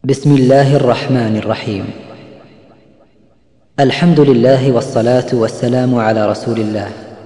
بسم الله الرحمن الرحيم. الحمد لله والصلاة والسلام على رسول الله.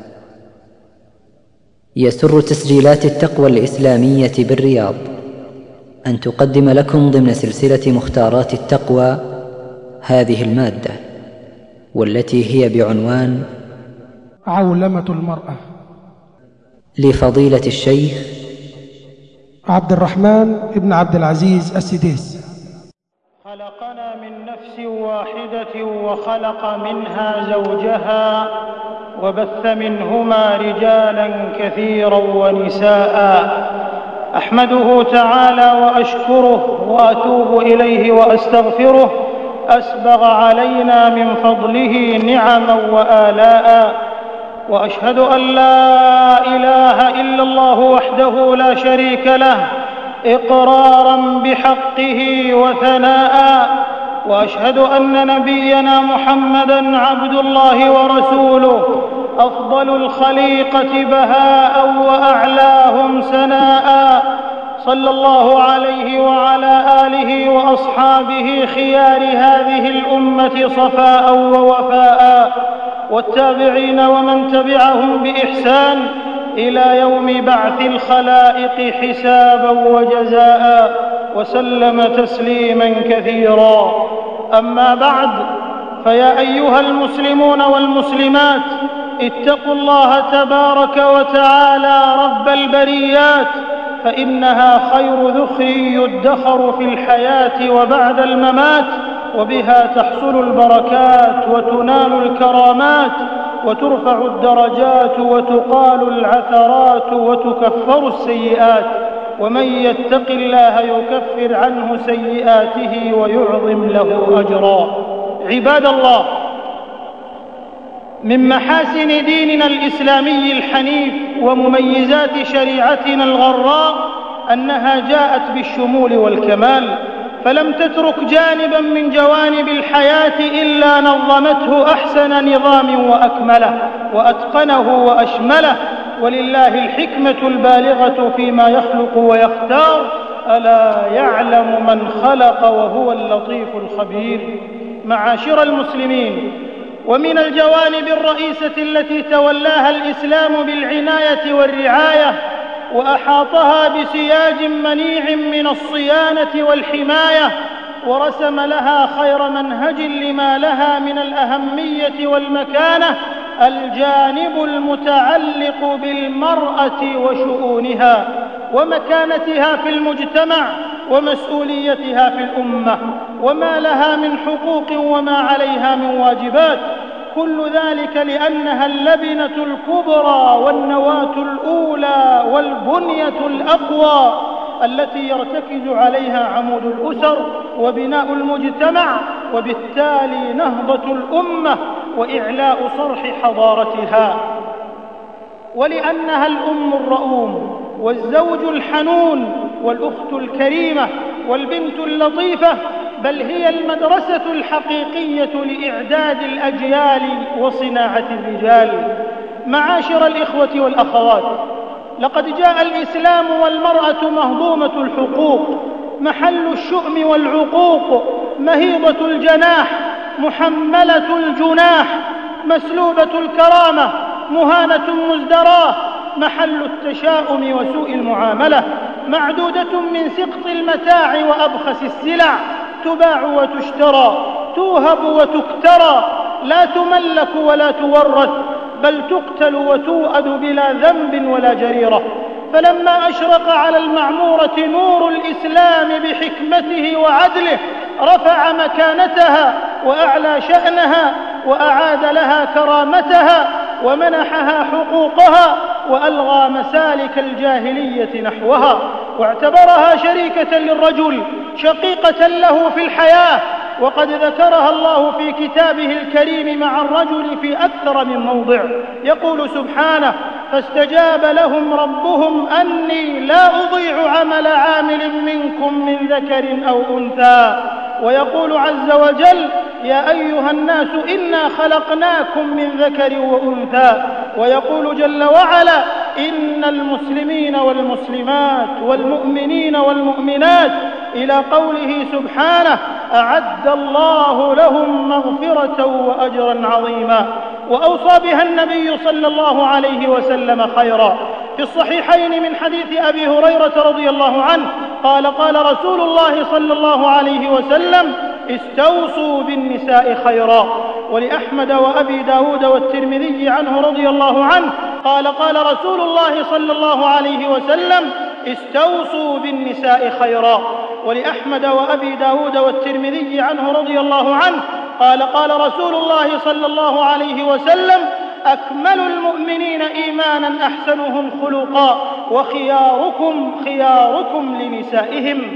يسر تسجيلات التقوى الإسلامية بالرياض أن تقدم لكم ضمن سلسلة مختارات التقوى هذه المادة، والتي هي بعنوان عولمة المرأة، لفضيلة الشيخ عبد الرحمن بن عبد العزيز السديس. خلقنا من نفس واحدة وخلق منها زوجها وبث منهما رجالا كثيرا ونساء. أحمده تعالى وأشكره وأتوب إليه وأستغفره، أسبغ علينا من فضله نعما وآلاء. وأشهد أن لا إله إلا الله وحده لا شريك له إقرارا بحقه وثناء. وأشهد أن نبينا محمدا عبد الله ورسوله، أفضل الخليقة بهاء وأعلاهم سناء، صلى الله عليه وعلى آله وأصحابه خيار هذه الأمة صفاء ووفاء، والتابعين ومن تبعهم بإحسان إلى يوم بعث الخلائق حسابا وجزاء، وسلم تسليما كثيرا. أما بعد، فيا أيها المسلمون والمسلمات، اتقوا الله تبارك وتعالى رب البريات، فإنها خير ذخر يدخر في الحياة وبعد الممات، وبها تحصل البركات وتنال الكرامات وترفع الدرجات وتقال العثرات وتكفر السيئات، ومن يتق الله يكفر عنه سيئاته ويعظم له أجرا. عباد الله، من محاسن ديننا الإسلامي الحنيف ومميزات شريعتنا الغراء أنها جاءت بالشمول والكمال، فلم تترك جانبا من جوانب الحياة إلا نظمته أحسن نظام وأكمله وأتقنه وأشمله، ولله الحكمة البالغة فيما يخلق ويختار، ألا يعلم من خلق وهو اللطيف الخبير. معاشر المسلمين، ومن الجوانب الرئيسة التي تولاها الإسلام بالعناية والرعاية وأحاطها بسياج منيع من الصيانة والحماية، ورسم لها خير منهج لما لها من الأهمية والمكانة، الجانب المتعلق بالمرأة وشؤونها ومكانتها في المجتمع ومسؤوليتها في الأمة، وما لها من حقوق وما عليها من واجبات. كل ذلك لأنها اللبنة الكبرى والنواة الأولى والبنية الأقوى التي يرتكز عليها عمود الأسر وبناء المجتمع، وبالتالي نهضة الأمة وإعلاء صرح حضارتها. ولأنها الأم الرؤوم والزوج الحنون والأخت الكريمة والبنت اللطيفة، بل هي المدرسة الحقيقية لإعداد الأجيال وصناعة الرجال. معاشر الإخوة والأخوات، لقد جاء الإسلام والمرأة مهضومة الحقوق، محل الشؤم والعقوق، مهيضة الجناح، محملة الجناح، مسلوبة الكرامة، مهانة مزدراة، محل التشاؤم وسوء المعاملة، معدودة من سقط المتاع وأبخس السلع، تباع وتشترى، توهب وتكترى، لا تملك ولا تورث، بل تقتل وتوأد بلا ذنب ولا جريرة. فلما أشرق على المعمورة نور الإسلام بحكمته وعدله، رفع مكانتها وأعلى شأنها وأعاد لها كرامتها ومنحها حقوقها، وألغى مسالك الجاهلية نحوها، واعتبرها شريكة للرجل، شقيقة له في الحياة. وقد ذكرها الله في كتابه الكريم مع الرجل في أكثر من موضع، يقول سبحانه: فاستجاب لهم ربهم أني لا أضيع عمل عامل منكم من ذكر أو أنثى. ويقول عز وجل: يا أيها الناس إنا خلقناكم من ذكر وأنثى. ويقول جل وعلا: إن المسلمين والمسلمات والمؤمنين والمؤمنات إلى قوله سبحانه: أعد الله لهم مغفرة وأجرا عظيما. وأوصى بها النبي صلى الله عليه وسلم خيرا. في الصحيحين من حديث أبي هريرة رضي الله عنه قال: قال رسول الله صلى الله عليه وسلم: استوصوا بالنساء خيرا. ولأحمد وأبي داود والترمذي عنه رضي الله عنه قال: قال رسول الله صلى الله عليه وسلم: استوصوا بالنساء خيرا. ولأحمد وأبي داود والترمذي عنه رضي الله عنه قال: قال رسول الله صلى الله عليه وسلم: أكمل المؤمنين إيمانا أحسنهم خلقا، وخياركم خياركم لنسائهم.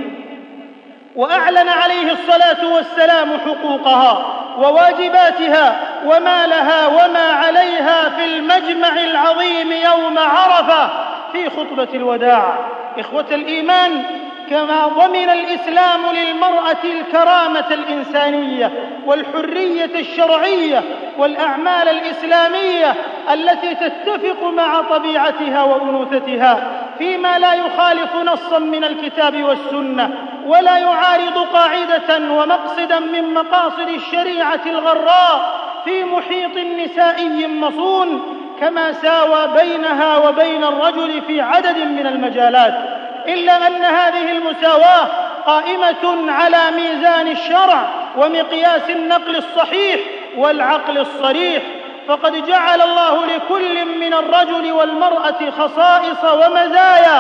وأعلن عليه الصلاة والسلام حقوقها وواجباتها وما لها وما عليها في المجمع العظيم يوم عرفة في خطبة الوداع. إخوة الإيمان، كما ضمن الإسلام للمرأة الكرامة الإنسانية والحرية الشرعية والأعمال الإسلامية التي تتفق مع طبيعتها وأنوثتها فيما لا يخالف نصا من الكتاب والسنة ولا يعارض قاعدة ومقصدا من مقاصد الشريعة الغراء في محيط نسائي مصون، كما ساوى بينها وبين الرجل في عدد من المجالات، إلا أن هذه المساواة قائمة على ميزان الشرع ومقياس النقل الصحيح والعقل الصريح. فقد جعل الله لكل من الرجل والمرأة خصائص ومزايا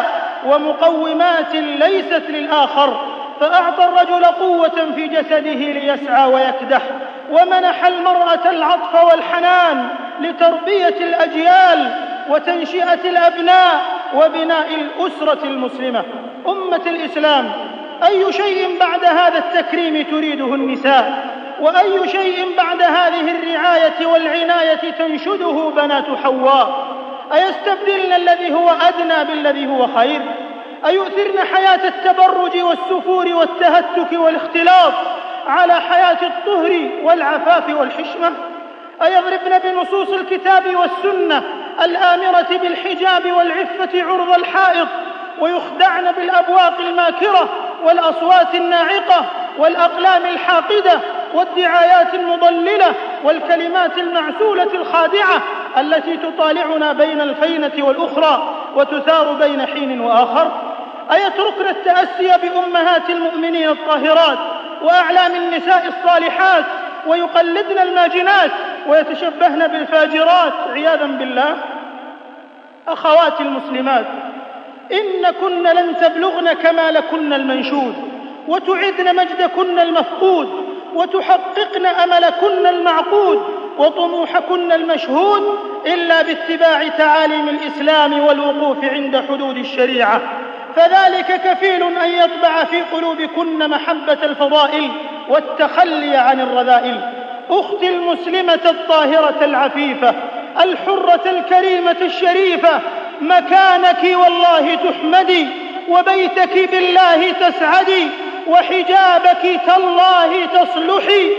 ومقومات ليست للآخر، فأعطى الرجل قوة في جسده ليسعى ويكدح، ومنح المرأة العطف والحنان لتربية الأجيال وتنشئة الأبناء وبناء الأسرة المسلمة. أمة الإسلام، أي شيء بعد هذا التكريم تريده النساء؟ وأي شيء بعد هذه الرعاية والعناية تنشده بنات حواء؟ أيستبدلن الذي هو أدنى بالذي هو خير؟ أيؤثرن حياة التبرج والسفور والتهتك والاختلاط على حياة الطهر والعفاف والحشمة؟ أيضربن بنصوص الكتاب والسنة الآمرة بالحجاب والعفة عرض الحائط، ويخدعن بالأبواق الماكرة والأصوات الناعقة والأقلام الحاقدة والدعايات المضللة والكلمات المعسولة الخادعة التي تطالعنا بين الفينة والأخرى وتثار بين حين وآخر؟ أيتركن التأسي بأمهات المؤمنين الطاهرات وأعلام النساء الصالحات ويقلدن الماجنات ويتشبهن بالفاجرات عياذا بالله؟ أخواتي المسلمات، إنكن لن تبلغن كمالكن المنشود، وتعدن مجدكن المفقود، وتحققن أملكن المعقود، وطموحكن المشهود، إلا باتباع تعاليم الإسلام والوقوف عند حدود الشريعة، فذلك كفيل أن يطبع في قلوبكن محبة الفضائل والتخلي عن الرذائل. أختي المسلمة الطاهرة العفيفة الحرة الكريمة الشريفة، مكانك والله تحمدي، وبيتك بالله تسعدي، وحجابك تالله تصلحي،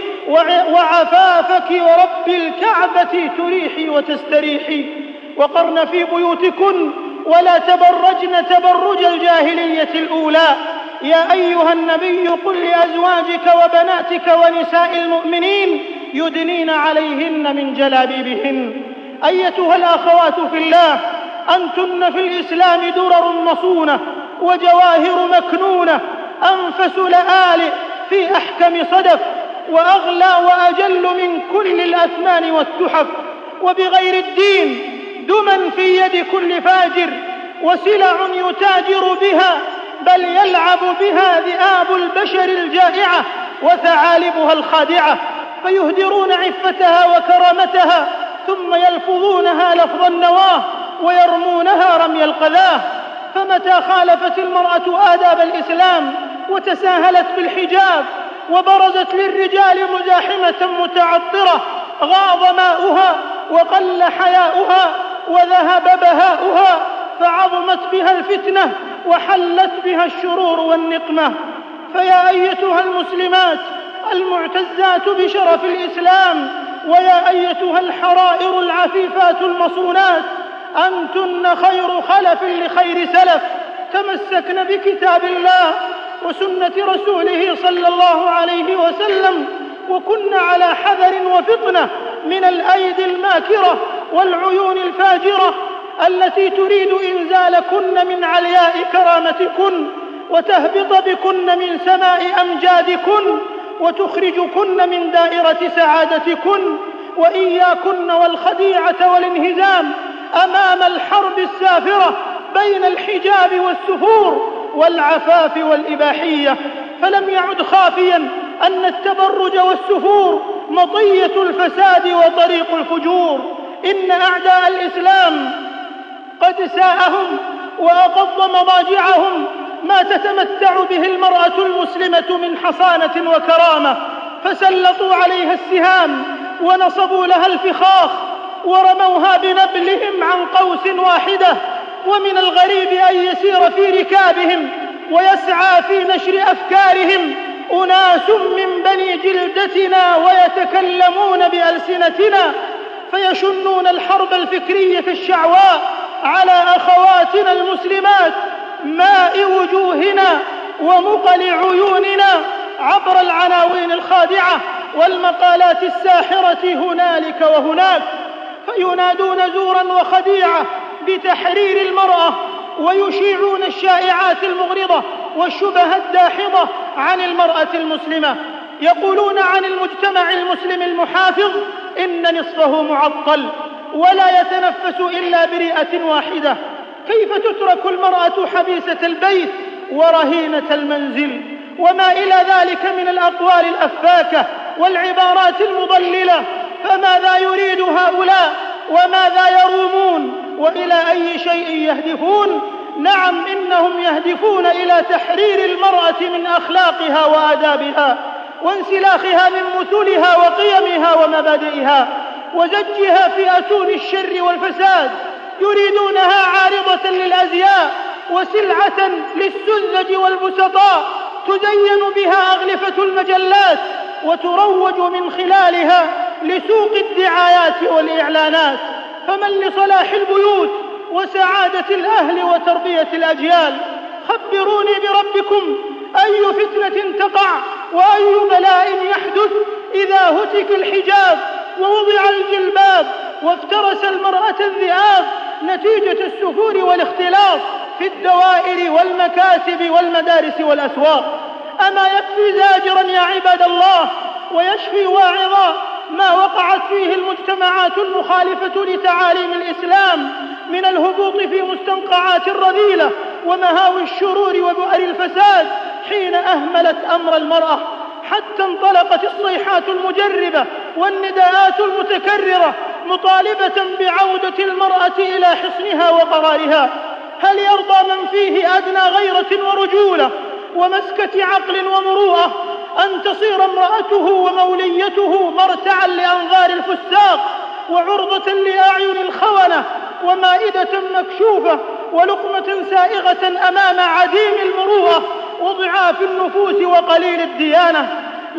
وعفافك ورب الكعبة تريحي وتستريحي. وقرن في بيوتكن ولا تبرجن تبرج الجاهلية الأولى. يا أيها النبي قل لأزواجك وبناتك ونساء المؤمنين يدنين عليهن من جلابيبهن. أيتها الأخوات في الله، أنتن في الإسلام درر مصونة وجواهر مكنونة، أنفس لآلئ في أحكم صدف، وأغلى وأجل من كل الأثمان والتحف، وبغير الدين دما في يد كل فاجر، وسلع يتاجر بها، بل يلعب بها ذئاب البشر الجائعة وثعالبها الخادعة، فيهدرون عفتها وكرامتها، ثم يلفظونها لفظ النواه ويرمونها رمي القذاه. فمتى خالفت المرأة آداب الإسلام وتساهلت بالحجاب وبرزت للرجال مزاحمة متعطرة، غاض ماؤها وقل حياؤها وذهب بهاؤها، فعظمت بها الفتنة وحلت بها الشرور والنقمة. فيا أيتها المسلمات المعتزات بشرف الإسلام، ويا أيتها الحرائر العفيفات المصونات، أنتن خير خلف لخير سلف، تمسكن بكتاب الله وسنة رسوله صلى الله عليه وسلم، وكن على حذر وفطنة من الأيدي الماكرة والعيون الفاجرة التي تريد إنزالكن من علياء كرامتكن وتهبط بكن من سماء أمجادكن وتخرجكن من دائرة سعادتكن. وإياكن والخديعة والانهزام أمام الحرب السافرة بين الحجاب والسفور والعفاف والإباحية. فلم يعد خافيا أن التبرج والسفور مطية الفساد وطريق الفجور. إن أعداء الإسلام قد ساءهم وأقض مضاجعهم ما تتمتع به المرأة المسلمة من حصانة وكرامة، فسلطوا عليها السهام ونصبوا لها الفخاخ ورموها بنبلهم عن قوس واحدة. ومن الغريب أن يسير في ركابهم ويسعى في نشر أفكارهم أناس من بني جلدتنا ويتكلمون بألسنتنا، فيشنون الحرب الفكرية الشعواء على أخواتنا المسلمات، ماء وجوهنا ومقل عيوننا، عبر العناوين الخادعة والمقالات الساحرة هنالك وهناك. فينادون زورا وخديعة بتحرير المرأة، ويشيعون الشائعات المغرضة والشبه الداحضة عن المرأة المسلمة. يقولون عن المجتمع المسلم المحافظ إن نصفه معطل ولا يتنفس إلا برئة واحدة. كيف تترك المرأة حبيسة البيت ورهينة المنزل؟ وما إلى ذلك من الأقوال الأفاكة والعبارات المضللة. فماذا يريد هؤلاء وماذا يرومون وإلى أي شيء يهدفون؟ نعم، إنهم يهدفون إلى تحرير المرأة من أخلاقها وآدابها وانسلاخها من مثلها وقيمها ومبادئها وزجها في أتون الشر والفساد. يريدونها عارضة للأزياء وسلعة للسذج والبسطاء تزين بها أغلفة المجلات وتروج من خلالها لسوق الدعايات والإعلانات. فمن لصلاح البيوت وسعادة الأهل وتربية الأجيال؟ خبروني بربكم، أي فتنة تقع وأي بلاء يحدث إذا هتك الحجاب ووضع الجلباب وافترس المرأة الذئاب نتيجة السفور والاختلاط في الدوائر والمكاتب والمدارس والأسواق؟ أما يكفي زاجرا يا عباد الله ويشفي واعظا ما وقعت فيه المجتمعات المخالفة لتعاليم الإسلام من الهبوط في مستنقعات الرذيلة ومهاوي الشرور وبؤر الفساد حين أهملت أمر المرأة، حتى انطلقت الصيحات المجربة والنداءات المتكررة مطالبة بعودة المرأة إلى حصنها وقرارها. هل يرضى من فيه أدنى غيرة ورجولة ومسكة عقل ومروءة أن تصير امرأته وموليته مرتعا لأنظار الفساق وعرضة لأعين الخونة ومائدة مكشوفة ولقمة سائغة أمام عديم المروءة وضعاف النفوس وقليل الديانة؟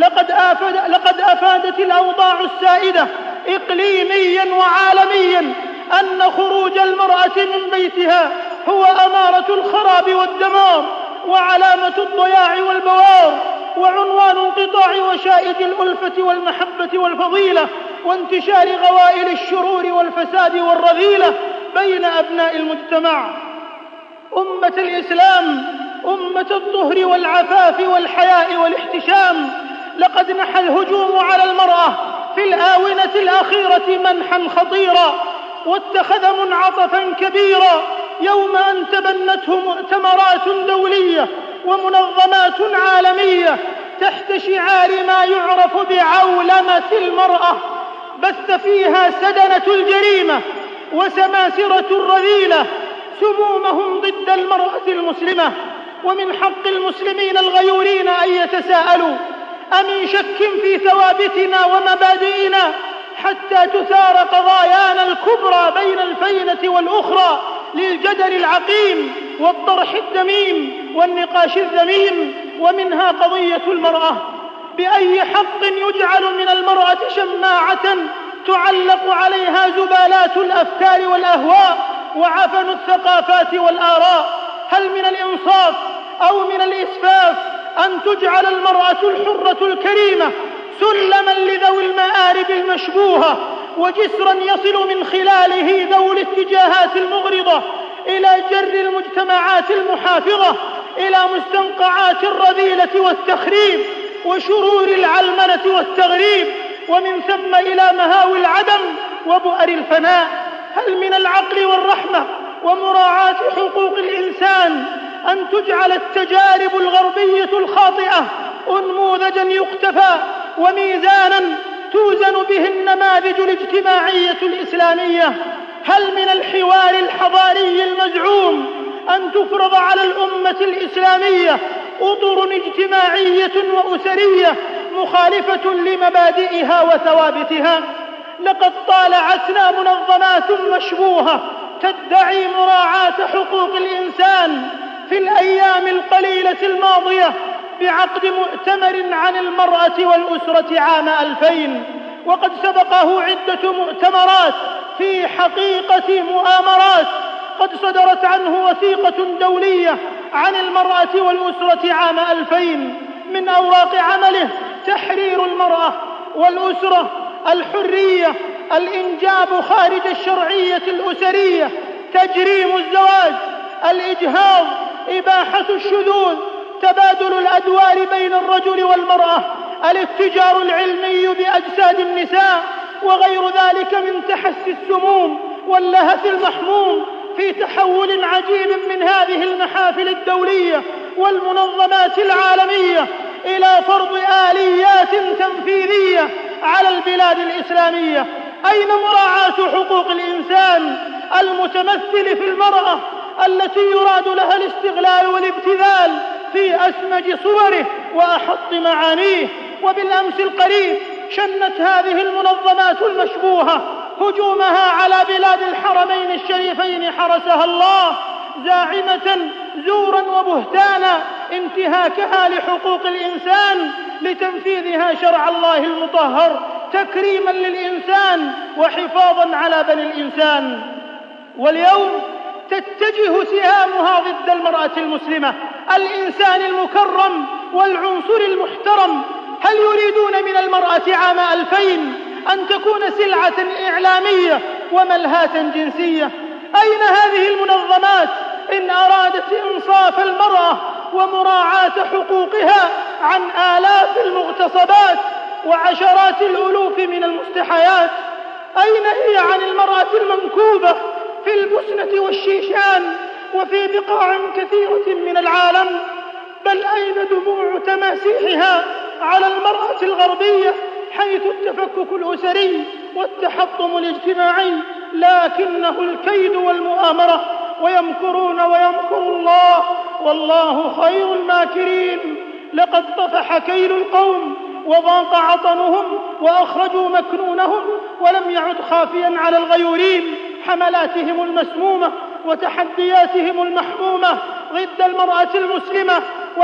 لقد أفادت الأوضاع السائدة إقليميا وعالميا أن خروج المرأة من بيتها هو أمارة الخراب والدمار وعلامة الضياع والبوار وعنوان انقطاع وشائج الألفة والمحبة والفضيلة وانتشار غوائل الشرور والفساد والرذيلة بين أبناء المجتمع. أمة الإسلام، أمة الطهر والعفاف والحياء والاحتشام، لقد نحى الهجوم على المرأة في الآونة الأخيرة منحا خطيرا واتخذ منعطفا كبيرا يوم أن تبنته مؤتمرات دولية ومنظمات عالمية تحت شعار ما يعرف بعولمة المرأة، بث فيها سدنة الجريمة وسماسرة الرذيلة سمومهم ضد المرأة المسلمة. ومن حق المسلمين الغيورين أن يتساءلوا: أمن شك في ثوابتنا ومبادئنا حتى تثار قضايانا الكبرى بين الفينة والأخرى للجدل العقيم والطرح الدميم والنقاش الذميم؟ ومنها قضية المرأة. بأي حق يجعل من المرأة شماعة تعلق عليها زبالات الأفكار والأهواء وعفن الثقافات والآراء؟ هل من الإنصاف أو من الإسفاف أن تجعل المرأة الحرة الكريمة سلما لذوي المآرب المشبوهة، وجسرا يصل من خلاله ذوي الاتجاهات المغرضة إلى جر المجتمعات المحافظة إلى مستنقعات الرذيلة والتخريب وشرور العلمنة والتغريب، ومن ثم إلى مهاوي العدم وبؤر الفناء. هل من العقل والرحمة ومراعاة حقوق الإنسان أن تجعل التجارب الغربية الخاطئة أنموذجا يقتفى وميزانا توزن به النماذج الاجتماعية الإسلامية؟ هل من الحوار الحضاري المزعوم أن تفرض على الأمة الإسلامية أطر اجتماعية وأسرية مخالفة لمبادئها وثوابتها؟ لقد طالعتنا منظمات مشبوهة تدعي مراعاة حقوق الإنسان في الأيام القليلة الماضية بعقد مؤتمر عن المرأة والأسرة عام 2000، وقد سبقه عدة مؤتمرات في حقيقة مؤامرات قد صدرت عنه وثيقة دولية عن المرأة والأسرة عام 2000. من أوراق عمله تحرير المرأة والأسرة، الحرية، الإنجاب خارج الشرعية الأسرية، تجريم الزواج، الإجهاض، إباحة الشذوذ، تبادل الأدوار بين الرجل والمرأة، الاتجار العلمي بأجساد النساء، وغير ذلك من تحسي السموم واللهث المحموم في تحول عجيب من هذه المحافل الدولية والمنظمات العالمية إلى فرض آليات تنفيذية على البلاد الإسلامية. أين مراعاة حقوق الإنسان المتمثل في المرأة التي يراد لها الاستغلال والابتذال في أسمج صوره وأحط معانيه؟ وبالأمس القريب شنت هذه المنظمات المشبوهة هجومها على بلاد الحرمين الشريفين حرسها الله، زاعمة زورا وبهتانا انتهاكها لحقوق الإنسان لتنفيذها شرع الله المطهر تكريما للإنسان وحفاظا على بني الإنسان. واليوم تتجه سهامها ضد المرأة المسلمة، الإنسان المكرم والعنصر المحترم. هل يريدون من المرأة عام 2000 أن تكون سلعة إعلامية وملهاة جنسية؟ أين هذه المنظمات إن أرادت إنصاف المرأة ومراعاة حقوقها عن آلاف المغتصبات وعشرات الألوف من المستحيات؟ أين هي عن المرأة المنكوبة في البوسنة والشيشان وفي بقاع كثيرة من العالم؟ بل أين دموع تماسيحها على المرأة الغربية حيث التفكك الأسري والتحطم الاجتماعي؟ لكنه الكيد والمؤامرة، ويمكرون ويمكر الله والله خير الماكرين. لقد طفح كيل القوم وضاق عطنهم وأخرجوا مكنونهم ولم يعد خافيا على الغيورين حملاتهم المسمومة وتحدياتهم المحمومة ضد المرأة المسلمة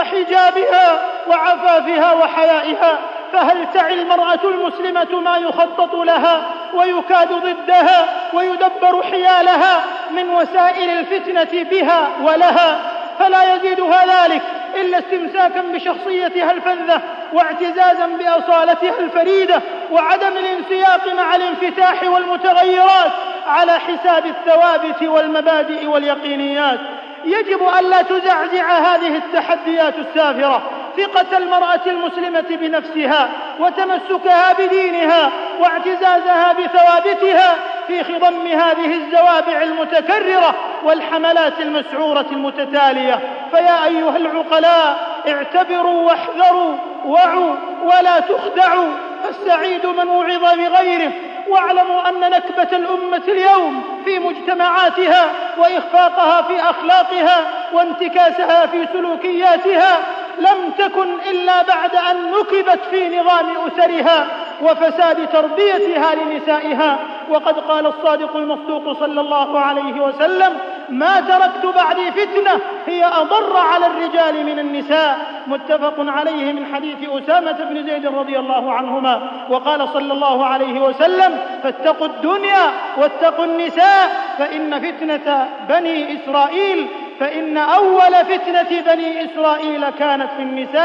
وحجابها وعفافها وحيائها. فهل تعي المرأة المسلمة ما يخطط لها ويكاد ضدها ويدبر حيالها من وسائل الفتنة بها ولها؟ فلا يزيدها ذلك إلا استمساكا بشخصيتها الفذة واعتزازا بأصالتها الفريدة وعدم الانسياق مع الانفتاح والمتغيرات على حساب الثوابت والمبادئ واليقينيات. يجب ألا تزعزع هذه التحديات السافرة ثقة المرأة المسلمة بنفسها وتمسكها بدينها واعتزازها بثوابتها في خضم هذه الزوابع المتكررة والحملات المسعورة المتتالية. فيا أيها العقلاء اعتبروا واحذروا، وعوا ولا تخدعوا، فالسعيد من وعظ بغيره. واعلموا أن نكبة الأمة اليوم في مجتمعاتها وإخفاقها في أخلاقها وانتكاسها في سلوكياتها لم تكن إلا بعد أن نكبت في نظام أسرها وفساد تربيتها لنسائها. وقد قال الصادق المصدوق صلى الله عليه وسلم: ما تركت بعدي فتنة هي أضر على الرجال من النساء. متفق عليه من حديث أسامة بن زيد رضي الله عنهما. وقال صلى الله عليه وسلم: فاتقوا الدنيا واتقوا النساء فإن فتنة بني إسرائيل فإن أول فتنة بني إسرائيل كانت في النساء.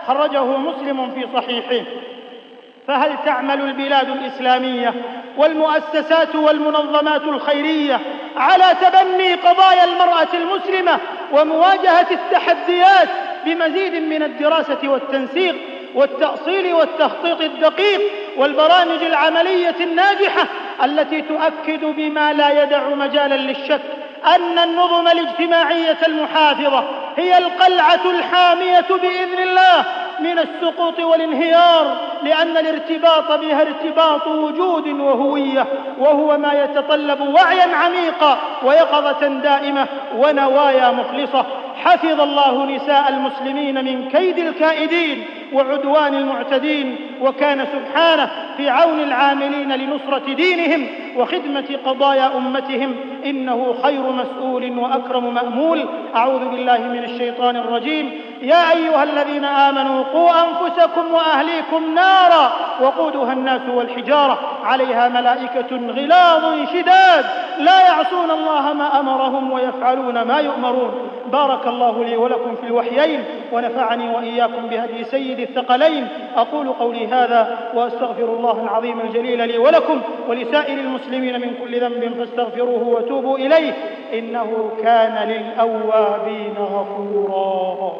خرجه مسلم في صحيحه. فهل تعمل البلاد الإسلامية والمؤسسات والمنظمات الخيرية على تبني قضايا المرأة المسلمة ومواجهة التحديات بمزيد من الدراسة والتنسيق والتأصيل والتخطيط الدقيق والبرامج العملية الناجحة التي تؤكد بما لا يدع مجالا للشك أن النظم الاجتماعية المحافظة هي القلعة الحامية بإذن الله من السقوط والانهيار، لأن الارتباط بها ارتباط وجود وهوية، وهو ما يتطلب وعيا عميقا ويقظة دائمة ونوايا مخلصة. حفظ الله نساء المسلمين من كيد الكائدين وعدوان المعتدين، وكان سبحانه في عون العاملين لنصرة دينهم وخدمة قضايا أمتهم، إنه خير مسؤول وأكرم مأمول. أعوذ بالله من الشيطان الرجيم. يا أيها الذين آمنوا قوا أنفسكم وأهليكم نارا وقودها الناس والحجارة عليها ملائكة غلاظ شداد لا يعصون الله ما أمرهم ويفعلون ما يؤمرون. بارك الله لي ولكم في الوحيين ونفعني وإياكم بهدي سيد الثقلين. أقول قولي هذا وأستغفر الله العظيم الجليل لي ولكم ولسائر المسلمين من كل ذنب فاستغفروه وتوبوا إليه إنه كان للأوابين غفورا.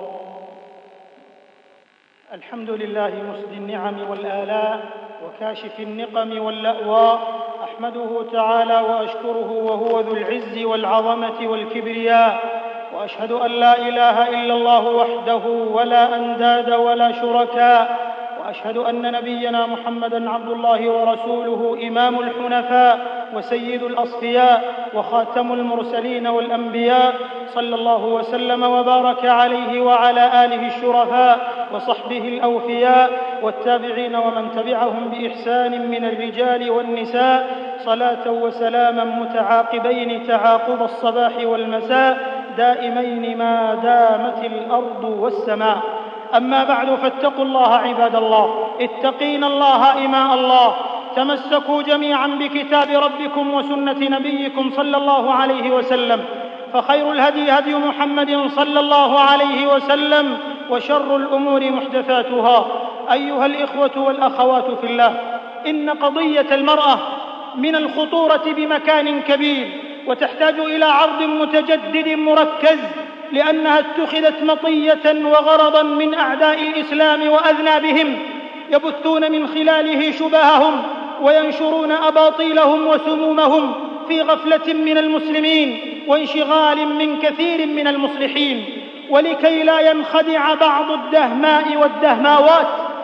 الحمد لله مسدي النعم والآلاء وكاشف النقم واللأواء، أحمده تعالى وأشكره وهو ذو العز والعظمة والكبرياء، وأشهد أن لا إله إلا الله وحده ولا أنداد ولا شركاء، وأشهد أن نبينا محمدًا عبد الله ورسوله إمام الحنفاء وسيد الأصفياء وخاتم المرسلين والأنبياء، صلى الله وسلم وبارك عليه وعلى آله الشرفاء وصحبه الأوفياء والتابعين ومن تبعهم بإحسان من الرجال والنساء، صلاة وسلاما متعاقبين تعاقب الصباح والمساء دائمين ما دامت الأرض والسماء. أما بعد، فاتقوا الله عباد الله، اتقين الله إماء الله، تمسكوا جميعا بكتاب ربكم وسنة نبيكم صلى الله عليه وسلم، فخير الهدي هدي محمد صلى الله عليه وسلم، وشر الأمور محدثاتها. أيها الإخوة والأخوات في الله، إن قضية المرأة من الخطورة بمكان كبير، وتحتاج إلى عرض متجدد مركز، لأنها اتخذت مطية وغرضا من أعداء الإسلام وأذنابهم، يبثون من خلاله شبههم وينشرون أباطيلهم وسمومهم في غفلة من المسلمين وانشغال من كثير من المصلحين. ولكي لا ينخدع بعض الدهماء والدهماوات،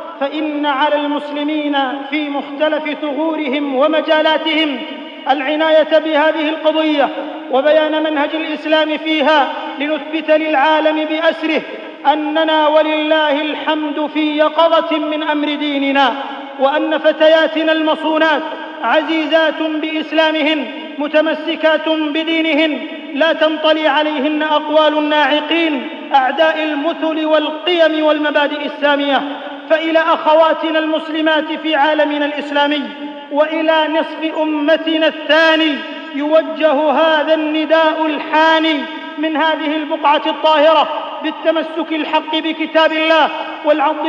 فإن على المسلمين في مختلف ثغورهم ومجالاتهم العناية بهذه القضية وبيان منهج الإسلام فيها، لنثبت للعالم بأسره أننا ولله الحمد في يقظة من أمر ديننا، وأن فتياتنا المصونات عزيزات بإسلامهن متمسكات بدينهن، لا تنطلي عليهن أقوال الناعقين أعداء المثل والقيم والمبادئ السامية. فإلى أخواتنا المسلمات في عالمنا الإسلامي وإلى نصف أمتنا الثاني يوجه هذا النداء الحاني من هذه البقعة الطاهرة بالتمسك الحق بكتاب الله والعض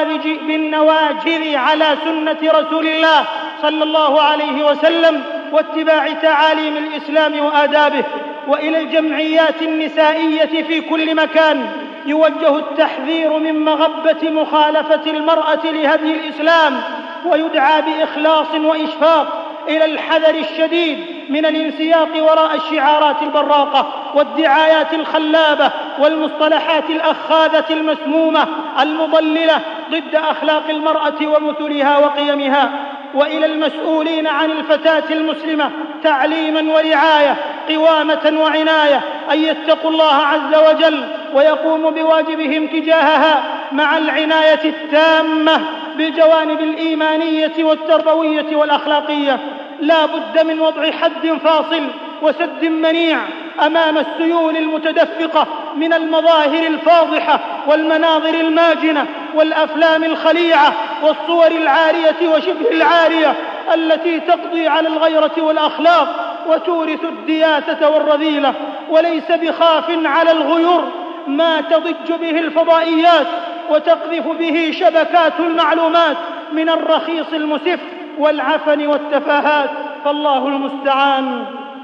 بالنواجذ على سنة رسول الله صلى الله عليه وسلم واتباع تعاليم الإسلام وآدابه. وإلى الجمعيات النسائية في كل مكان يوجه التحذير من مغبة مخالفة المرأة لهدي الإسلام، ويدعى بإخلاص وإشفاق إلى الحذر الشديد من الانسياق وراء الشعارات البراقة والدعايات الخلابة والمصطلحات الأخاذة المسمومة المضللة ضد أخلاق المرأة ومثلها وقيمها. وإلى المسؤولين عن الفتاة المسلمة تعليما ورعاية، قوامة وعناية، أن يتقوا الله عز وجل ويقوموا بواجبهم تجاهها مع العناية التامة بالجوانب الإيمانية والتربوية والأخلاقية. لا بد من وضع حد فاصل وسد منيع أمام السيول المتدفقة من المظاهر الفاضحة والمناظر الماجنة والأفلام الخليعة والصور العارية وشبه العارية التي تقضي على الغيرة والأخلاق وتورث الدياثة والرذيلة. وليس بخاف على الغيور ما تضج به الفضائيات وتقذف به شبكات المعلومات من الرخيص المسف والعفن والتفاهات، فالله المستعان.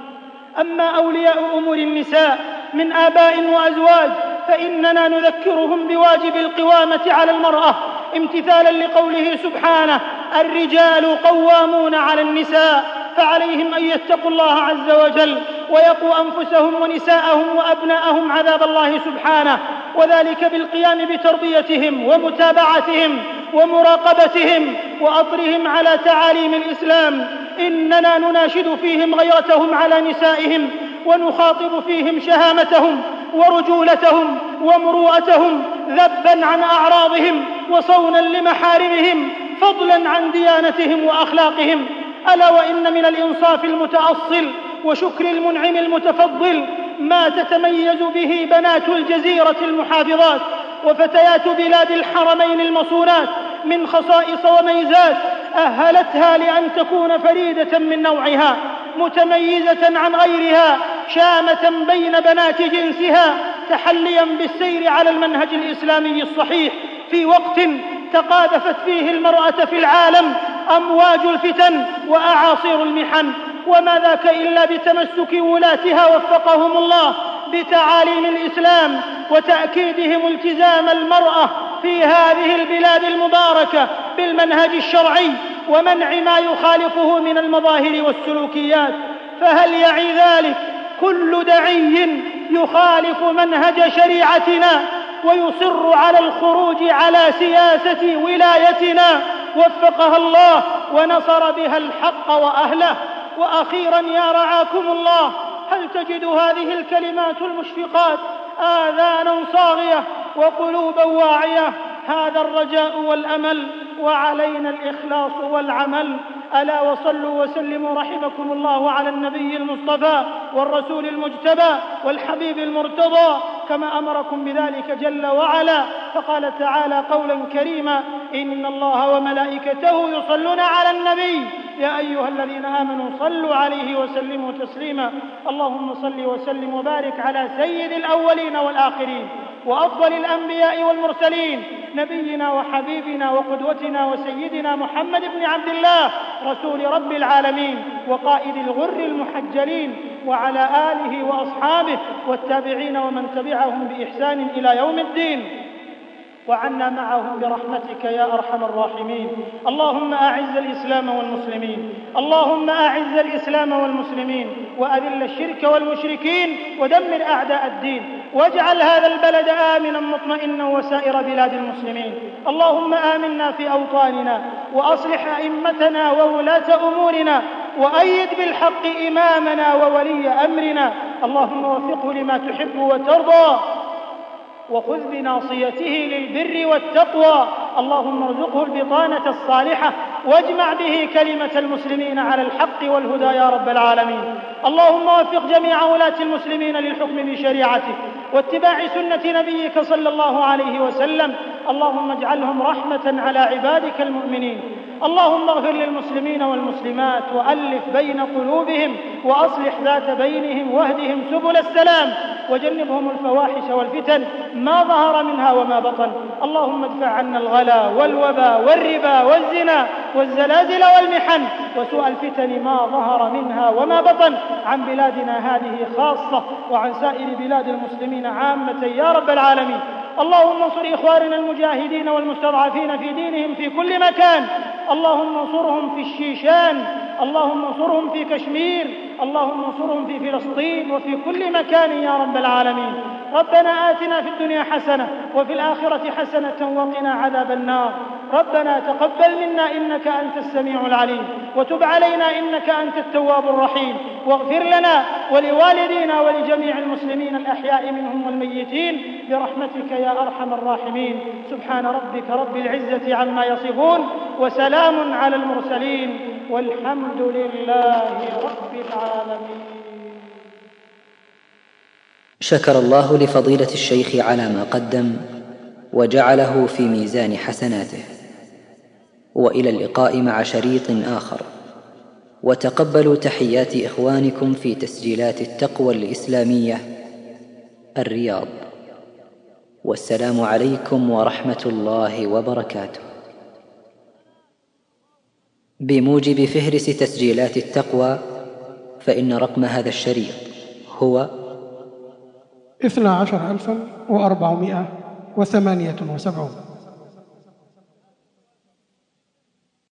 أما أولياء أمور النساء من آباء وأزواج فإننا نذكرهم بواجب القوامة على المرأة امتثالا لقوله سبحانه: الرجال قوامون على النساء، فعليهم أن يتقوا الله عز وجل ويقوا أنفسهم ونساءهم وأبناءهم عذاب الله سبحانه، وذلك بالقيام بتربيتهم ومتابعتهم ومراقبتهم وأطرهم على تعاليم الإسلام. إننا نناشد فيهم غيرتهم على نسائهم، ونخاطب فيهم شهامتهم ورجولتهم ومروءتهم، ذبا عن أعراضهم وصونا لمحارمهم، فضلا عن ديانتهم وأخلاقهم. ألا وإن من الإنصاف المتأصل وشكر المنعم المتفضل ما تتميز به بنات الجزيرة المحافظات وفتيات بلاد الحرمين المصونات من خصائص وميزات أهلتها لأن تكون فريدة من نوعها، متميزة عن غيرها، شامة بين بنات جنسها، تحليا بالسير على المنهج الإسلامي الصحيح في وقت تقاذفت فيه المرأة في العالم أمواج الفتن وأعاصير المحن، وما ذاك إلا بتمسك ولاتها وفقهم الله بتعاليم الإسلام وتأكيدهم التزام المرأة في هذه البلاد المباركة بالمنهج الشرعي ومنع ما يخالفه من المظاهر والسلوكيات. فهل يعي ذلك كل داعي يخالف منهج شريعتنا ويصر على الخروج على سياسة ولايتنا وفقها الله ونصر بها الحق وأهله؟ وأخيرا يا رعاكم الله، هل تجد هذه الكلمات المشفقات آذانا صاغية وقلوبا واعية؟ هذا الرجاء والأمل، وعلينا الإخلاص والعمل. ألا وصلوا وسلموا رحمكم الله على النبي المصطفى والرسول المجتبى والحبيب المرتضى كما أمركم بذلك جل وعلا، فقال تعالى قولا كريما: إن الله وملائكته يصلون على النبي يا أيها الذين آمنوا صلوا عليه وسلموا تسليما. اللهم صل وسلم وبارك على سيد الأولين والآخرين وأفضل الأنبياء والمرسلين، نبينا وحبيبنا وقدوتنا وسيدنا محمد بن عبد الله رسول رب العالمين وقائد الغر المحجلين، وعلى آله وأصحابه والتابعين ومن تبعهم بإحسان إلى يوم الدين، وعنا معهم برحمتك يا أرحم الراحمين. اللهم أعز الإسلام والمسلمين، اللهم أعز الإسلام والمسلمين، وأذل الشرك والمشركين، ودمر أعداء الدين، واجعل هذا البلد آمنا مطمئنا وسائر بلاد المسلمين. اللهم آمنا في أوطاننا، وأصلح أئمتنا وولاة أمورنا، وأيد بالحق إمامنا وولي أمرنا. اللهم وفقه لما تحب وترضى، وخذ بناصيته للبر والتقوى. اللهم ارزقه البطانة الصالحة، واجمع به كلمة المسلمين على الحق والهدى يا رب العالمين. اللهم وفق جميع ولاة المسلمين للحكم بشريعتك واتباع سنة نبيك صلى الله عليه وسلم. اللهم اجعلهم رحمة على عبادك المؤمنين. اللهم اغفر للمسلمين والمسلمات، وألف بين قلوبهم، وأصلح ذات بينهم، واهدهم سبل السلام، وجنبهم الفواحش والفتن ما ظهر منها وما بطن. اللهم ادفع عنا الغلا والوبا والربا والزنا والزلازل والمحن وسوء الفتن ما ظهر منها وما بطن عن بلادنا هذه خاصة، وعن سائر بلاد المسلمين عامة يا رب العالمين. اللهم انصر إخواننا المجاهدين والمستضعفين في دينهم في كل مكان. اللهم انصرهم في الشيشان، اللهم انصرهم في كشمير، اللهم انصرهم في فلسطين وفي كل مكان يا رب العالمين. ربنا آتنا في الدنيا حسنة وفي الآخرة حسنة وقنا عذاب النار. ربنا تقبل منا إنك أنت السميع العليم، وتب علينا إنك أنت التواب الرحيم، واغفر لنا ولوالدينا ولجميع المسلمين الأحياء منهم والميتين برحمتك يا أرحم الراحمين. سبحان ربك رب العزة عما يصفون، وسلام على المرسلين، والحمد لله رب العالمين. شكر الله لفضيلة الشيخ على ما قدم وجعله في ميزان حسناته. وإلى اللقاء مع شريط آخر، وتقبلوا تحيات إخوانكم في تسجيلات التقوى الإسلامية الرياض. والسلام عليكم ورحمة الله وبركاته. بموجب فهرس تسجيلات التقوى، فإن رقم هذا الشريط هو 12,478.